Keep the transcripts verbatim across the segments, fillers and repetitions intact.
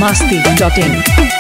masti dot in.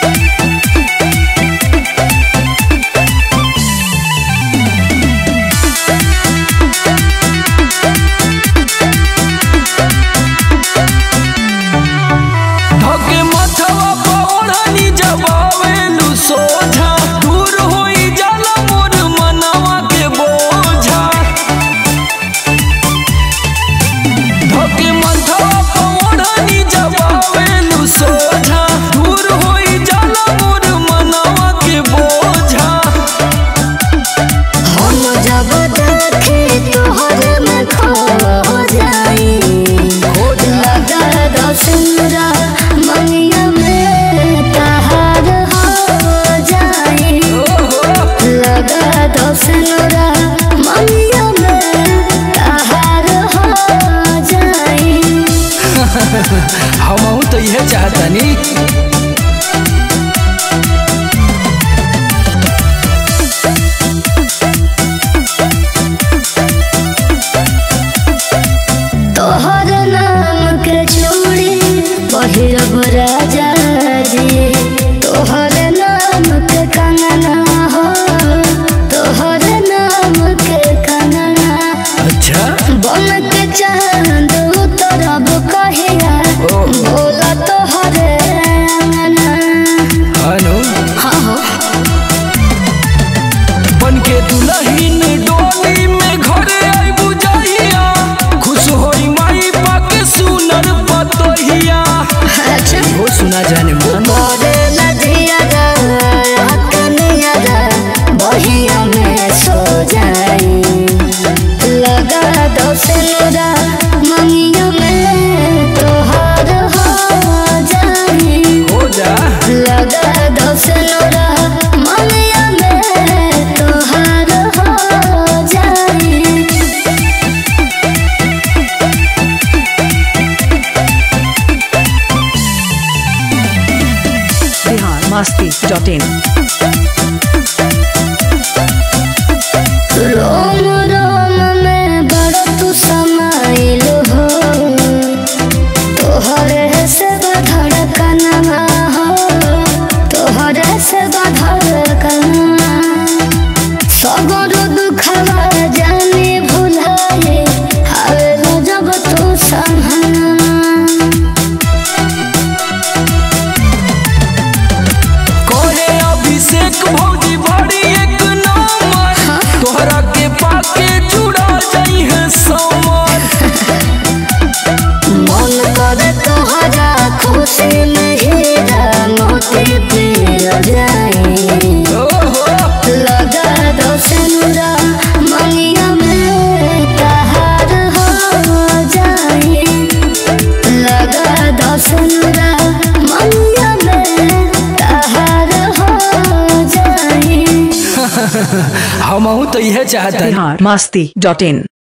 हम तो यह चाहतनी तोहर नाम के चूड़ी पहिरब राजा जी, तोहर नाम के कंगना हो, तोहर नाम के कंगना। अच्छा बन के चांद उतरब कहिया, बोला तोहरे अंगना। हेलो हाँ हो बन के दुल्हन डोली में घरे आई बुझाइया, खुश होई माई पाके सुनर पतोहिया। अच्छा वो सुना जाने मन मोरे नदिया रा कनिया रा बहिया में सो जाई, लगा दो सिनुरा मंगिया में तोहार हो जाई, हो जा लगा दो सिनुरा मंगिया में तोहार हो जाई। Bihar masti dot in. रोम रोम में बड़ तू समाइल हो, तोहरे से धड़कना हो, तोहरे से धड़कना। सगरो दुखवा जाने भुलाए आवे जब तू संभलना। कोहे अभिषेक भौजी बड़ी एक नंबर, तोहरा के पाके जुड़ा जाई है समर। मन करे तोहरा खुशी में हीरा मोती पीर जाए, लगा दो सिनुरा मंगिया में तहार हो जाए, लगा दो सिनुरा मंगिया में तहार हो जाए। हम तो यह चाहते Bihar masti dot in.